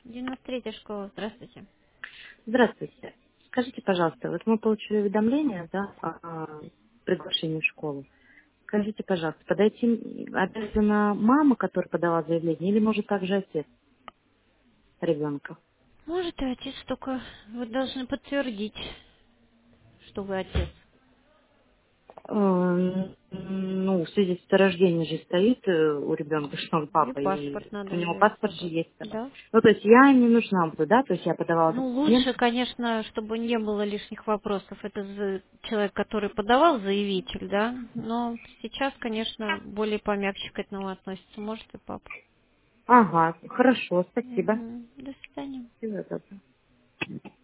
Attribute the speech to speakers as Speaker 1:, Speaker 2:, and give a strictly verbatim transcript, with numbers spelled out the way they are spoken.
Speaker 1: девяносто третья школа, здравствуйте.
Speaker 2: Здравствуйте. Скажите, пожалуйста, вот мы получили уведомление, да, о о приглашении в школу. Скажите, пожалуйста, подойти обязана мама, которая подала заявление, или может также отец ребенка?
Speaker 1: Может, и отец, только вы должны подтвердить, что вы отец.
Speaker 2: Э, Ну, в связи с рождением же стоит э, у ребенка, что он
Speaker 1: И
Speaker 2: папа, и
Speaker 1: паспорт надо
Speaker 2: у него
Speaker 1: взять с
Speaker 2: паспорт же
Speaker 1: собой.
Speaker 2: есть.
Speaker 1: Да?
Speaker 2: Ну, то есть я не нужна буду, да, то есть я подавала
Speaker 1: Ну, лучше,
Speaker 2: документы.
Speaker 1: конечно, чтобы не было лишних вопросов. Это за- человек, который подавал, заявитель, да? Но сейчас, конечно, более помягче к этому относится. Может, и папа.
Speaker 2: Ага, хорошо, спасибо.
Speaker 1: Мгм. До свидания.
Speaker 2: Всего доброго.